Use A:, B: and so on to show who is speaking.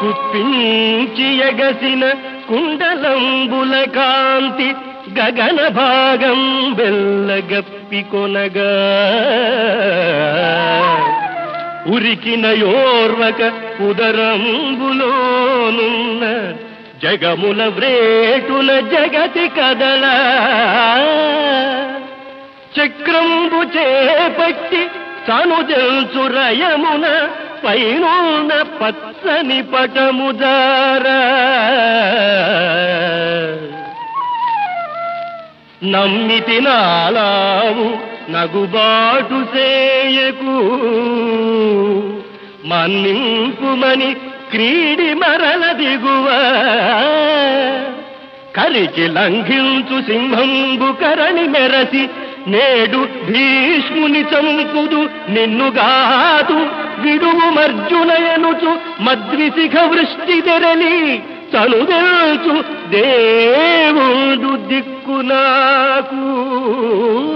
A: కుప్పించి ఎగసిన కుండలంబుల కాంతి గగన భాగం బెల్లగప్పి కొనగా ఉరికిన యోర్వక ఉదరంబులోనున్న జగముల వ్రేటున జగతి కదల చక్రంబు చేపట్టి సనుజల్చురయమున పైనున్న పచ్చని పటముదారా నమ్మితి నాలావు నగుబాటు చేయకు మన్నింపుమని క్రీడి మరల దిగువ కరికి లంఘించు సింహంబు కరణి మెరసి నేడు భీష్ముని చంపుదు నిన్నుగాదు విడువు మర్జునయనుచు మద్విశిఖ వృష్టి తెరలి చనుదెల్చు దేవుడు దిక్కు నాకు